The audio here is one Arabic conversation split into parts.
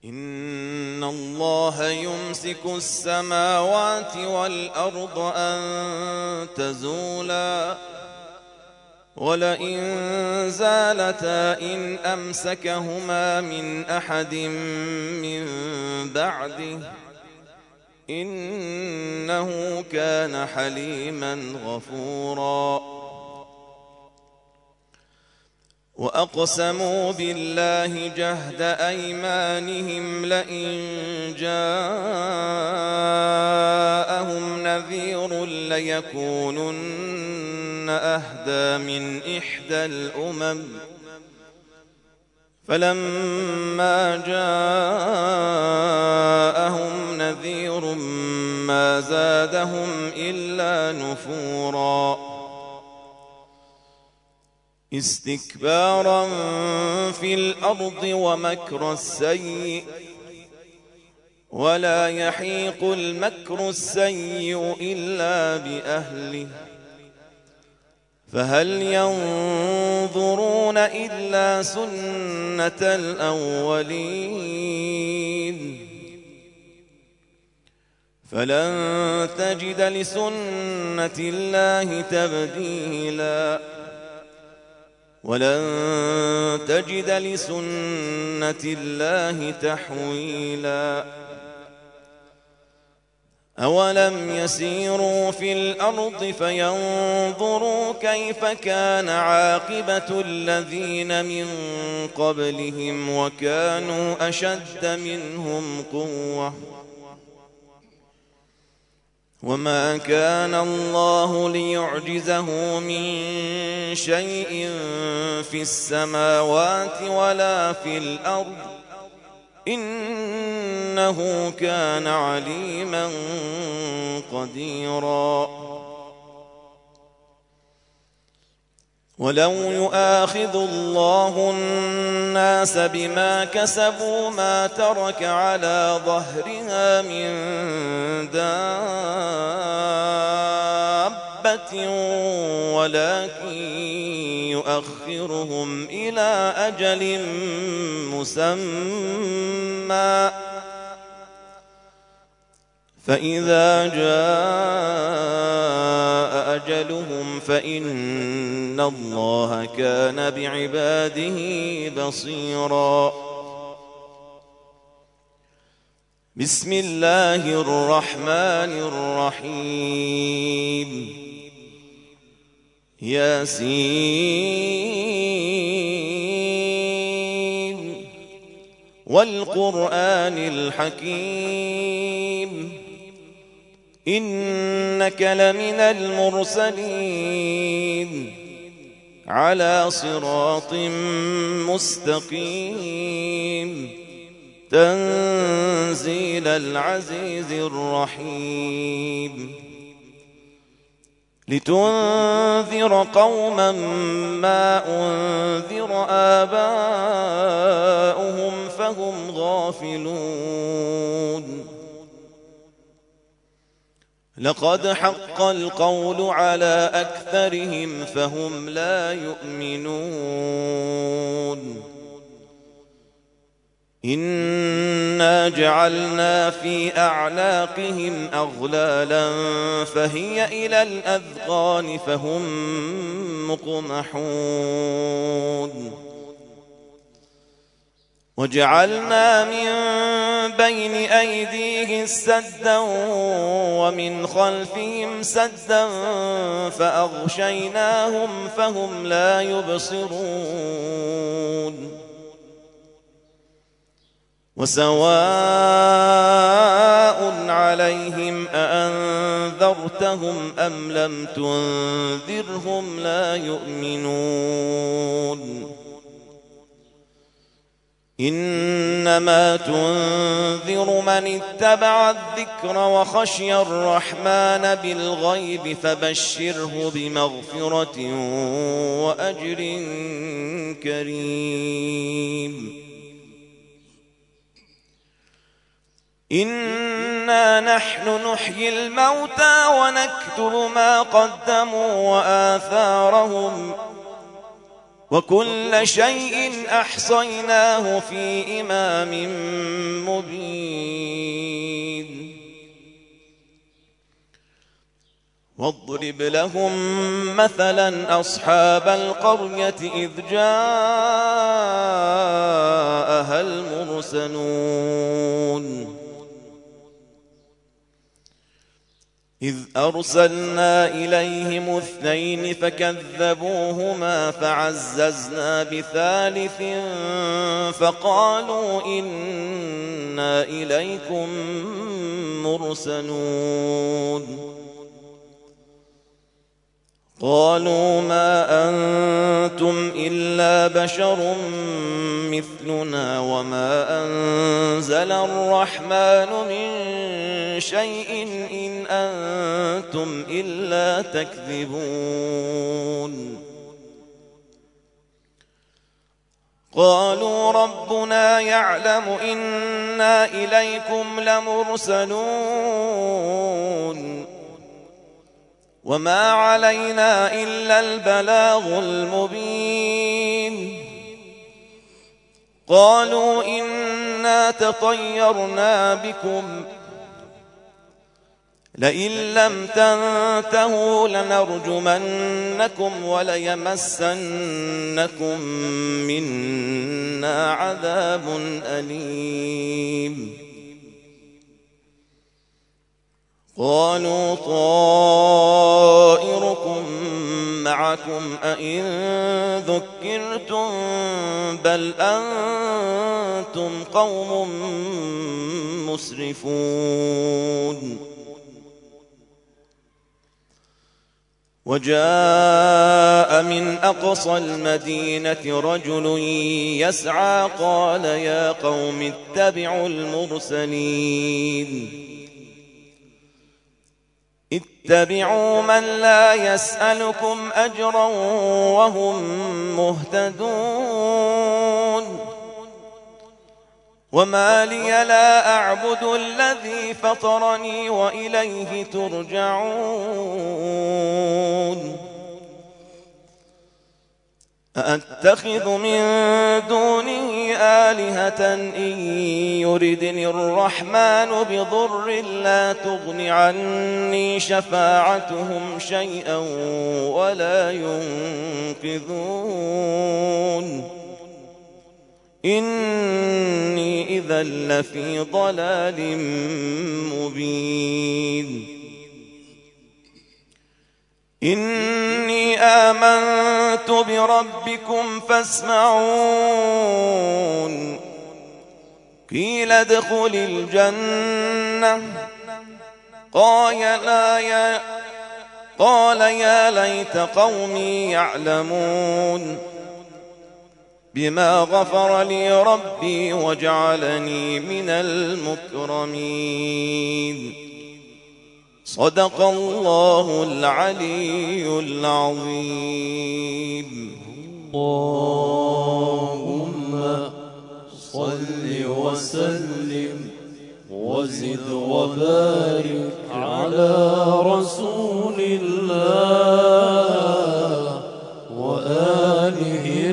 إن الله يمسك السماوات والأرض أن تزولا ولئن زالتا إن أمسكهما من أحد من بعده إنه كان حليما غفورا. وأقسموا بالله جهد أيمانهم لئن جاءهم نذير ليكونن أهدى من إحدى الأمم فلما جاءهم نذير ما زادهم إلا نفورا استكبارا في الأرض ومكر السيء ولا يحيق المكر السيء إلا بأهله فهل ينظرون إلا سنة الأولين فلن تجد لسنة الله تبديلا ولن تجد لسنة الله تحويلا أولم يسيروا في الأرض فينظروا كيف كان عاقبة الذين من قبلهم وكانوا أشد منهم قوة وما كان الله ليعجزه من شيء في السماوات ولا في الأرض إنه كان عليما قديرا. ولو يؤاخذ الله الناس بما كسبوا ما ترك على ظهرها من دابة ولكن يؤخرهم إلى أجل مسمى فإذا جاء أجلهم فإن الله كان بعباده بصيرا. بسم الله الرحمن الرحيم ياسين والقرآن الحكيم إنك لمن المرسلين على صراط مستقيم تنزيل العزيز الرحيم لتنذر قوما ما أنذر آباؤهم فهم غافلون لقد حق القول على أكثرهم فهم لا يؤمنون إنا جعلنا في أعناقهم أغلالا فهي إلى الأذقان فهم مقمحون وجعلنا من بين أيديهم سدا ومن خلفهم سدا فأغشيناهم فهم لا يبصرون وسواء عليهم أأنذرتهم أم لم تنذرهم لا يؤمنون إنما تنذر من اتبع الذكر وخشي الرحمن بالغيب فبشره بمغفرة وأجر كريم إنا نحن نحيي الموتى ونكتب ما قدموا وآثارهم وكل شيء أحصيناه في إمام مبين واضرب لهم مثلا أصحاب القرية إذ جاءها المرسلون إذ أرسلنا إليهم 2 فكذبوهما فعززنا بثالث فقالوا إنا إليكم مرسلون قالوا ما أنتم إلا بشر مثلنا وما أنزل الرحمن من شيء إن أنتم إلا تكذبون قالوا ربنا يعلم إنا إليكم لمرسلون وما علينا إلا البلاغ المبين قالوا إنا تطيرنا بكم لئن لم تنتهوا لنرجمنكم وليمسنكم منا عذاب أليم قالوا طائركم معكم أئن ذكرتم بل أنتم قوم مسرفون وجاء من أقصى المدينة رجل يسعى قال يا قوم اتبعوا المرسلين اتبعوا من لا يسألكم أجرا وهم مهتدون وما لي لا أعبد الذي فطرني وإليه ترجعون أأتخذ من دونه آلهة إن يردني الرحمن بضر لا تغن عني شفاعتهم شيئا ولا ينقذون إني إذا لفي ضلال مبين إني آمنت بربكم فاسمعون قيل ادخل الجنة قال يا ليت قومي يعلمون بما غفر لي ربي وجعلني من المكرمين صدق الله العلي العظيم اللهم صل وسلم وزد وبارك على رسول الله وآله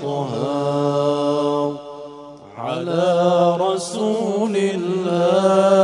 الأطهار على رسول الله